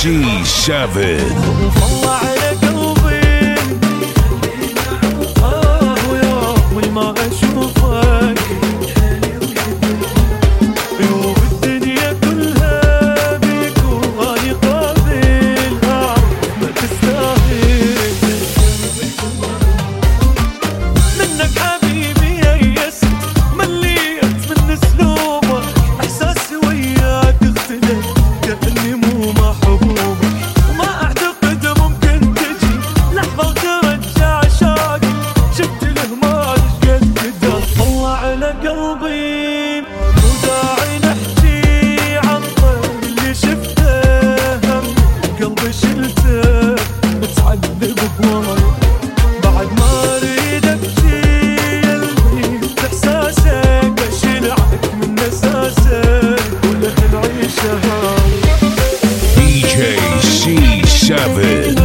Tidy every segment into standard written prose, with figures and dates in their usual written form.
C7 والله على قلبي ويوم ما اشوفك عيوب الدنيا كلها بيك واني قابل اعرف ما تستاهل منك حبيبي يئست مليت من اسلوبك احساسي وياك اختلف كأني مو محبوبك وما اعتقد ممكن تجي لحظة وترجع شوقي شفت الهمال قد كده الله على قلبي مو داعي نحكي عن طيب اللي شفته قلبي شلته متعذب بواي بعد ما اريد ابكي قلبي احساسك بشيلعك من اساسك ولا نعيشها DJ C7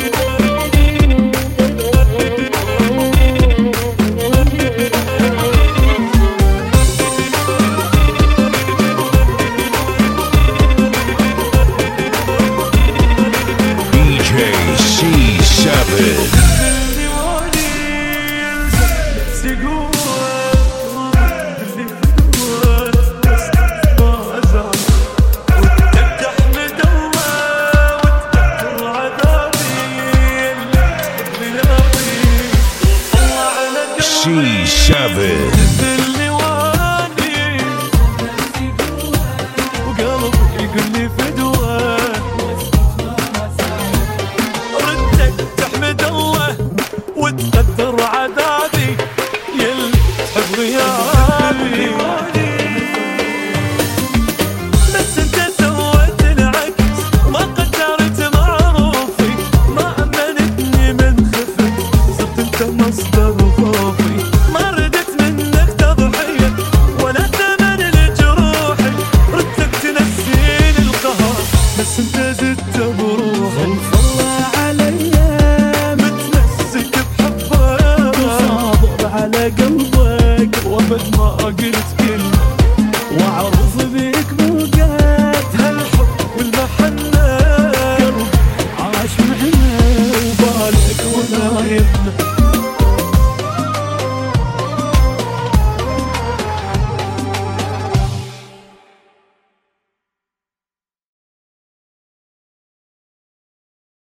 DJ C7 C7 وقلبي يقول لي فدوه ردك تحمد الله وتقدر عذابي يل تحب غيابي بس انت سويت العكس وما قدرت معروفي ما امنتني من خفك صرت انت مصدر خوفي ما ردت منك تضحية ولا ثمن لجروحي ردك تنسيني القهر بس انت زدت بروحي الله عليا متمسك بحبك صابر على قلبك وابد ما قلت كلمة واعرف بيك مو